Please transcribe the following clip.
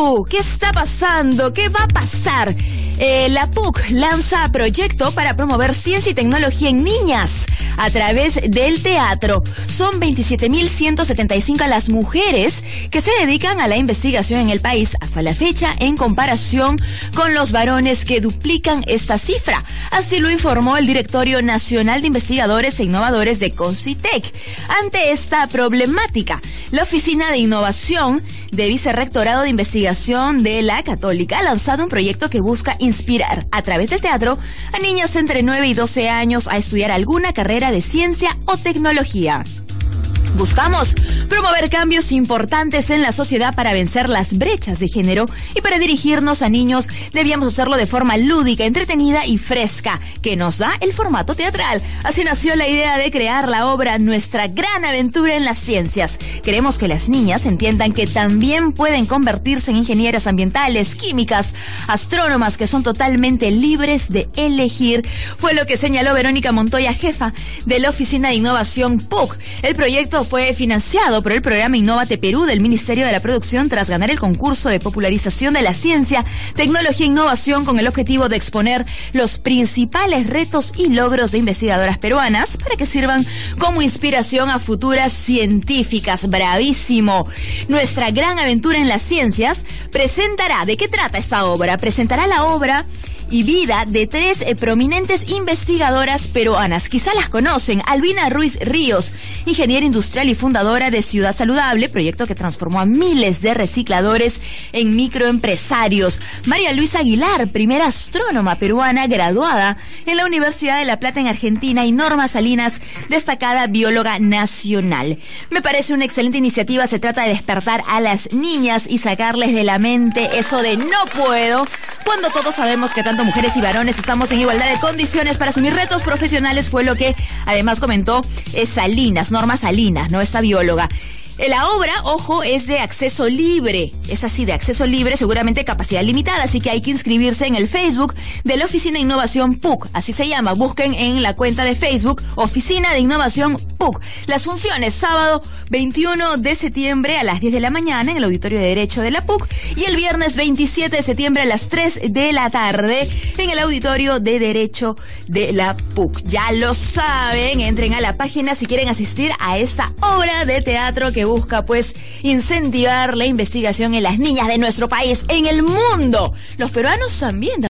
Perú. ¿Qué está pasando? ¿Qué va a pasar? La PUC lanza proyecto para promover ciencia y tecnología en niñas a través del teatro. Son 27.175 las mujeres que se dedican a la investigación en el país hasta la fecha, en comparación con los varones que duplican esta cifra. Así lo informó el Directorio Nacional de Investigadores e Innovadores de CONCITEC. Ante esta problemática, la Oficina de Innovación de Vicerrectorado de Investigación de la Católica ha lanzado un proyecto que busca inspirar a través del teatro a niñas entre 9 y 12 años a estudiar alguna carrera de ciencia o tecnología. Buscamos promover cambios importantes en la sociedad para vencer las brechas de género, y para dirigirnos a niños debíamos hacerlo de forma lúdica, entretenida y fresca, que nos da el formato teatral. Así nació la idea de crear la obra Nuestra Gran Aventura en las Ciencias. Queremos que las niñas entiendan que también pueden convertirse en ingenieras ambientales, químicas, astrónomas, que son totalmente libres de elegir, fue lo que señaló Verónica Montoya, jefa de la Oficina de Innovación PUC. El proyecto fue financiado por el programa Innovate Perú del Ministerio de la Producción tras ganar el concurso de popularización de la ciencia, tecnología e innovación, con el objetivo de exponer los principales retos y logros de investigadoras peruanas para que sirvan como inspiración a futuras científicas. Bravísimo. Nuestra Gran Aventura en las Ciencias presentará, ¿de qué trata esta obra? Presentará la obra y vida de 3 prominentes investigadoras peruanas. Quizá las conocen: Albina Ruiz Ríos, ingeniera industrial y fundadora de Ciudad Saludable, proyecto que transformó a miles de recicladores en microempresarios. María Luisa Aguilar, primera astrónoma peruana graduada en la Universidad de La Plata en Argentina, y Norma Salinas, destacada bióloga nacional. Me parece una excelente iniciativa. Se trata de despertar a las niñas y sacarles de la mente eso de no puedo, cuando todos sabemos que tanto mujeres y varones estamos en igualdad de condiciones para asumir retos profesionales, fue lo que además comentó Salinas, Norma Salinas, ¿no? Esta bióloga. La obra, ojo, es de acceso libre. Es así, de acceso libre, seguramente capacidad limitada, así que hay que inscribirse en el Facebook de la Oficina de Innovación PUC. Así se llama. Busquen en la cuenta de Facebook Oficina de Innovación PUC. Las funciones: sábado 21 de septiembre a las 10 de la mañana en el Auditorio de Derecho de la PUC, y el viernes 27 de septiembre a las 3 de la tarde en el Auditorio de Derecho de la PUC. Ya lo saben, entren a la página si quieren asistir a esta obra de teatro que busca pues incentivar la investigación en las niñas de nuestro país, en el mundo. Los peruanos también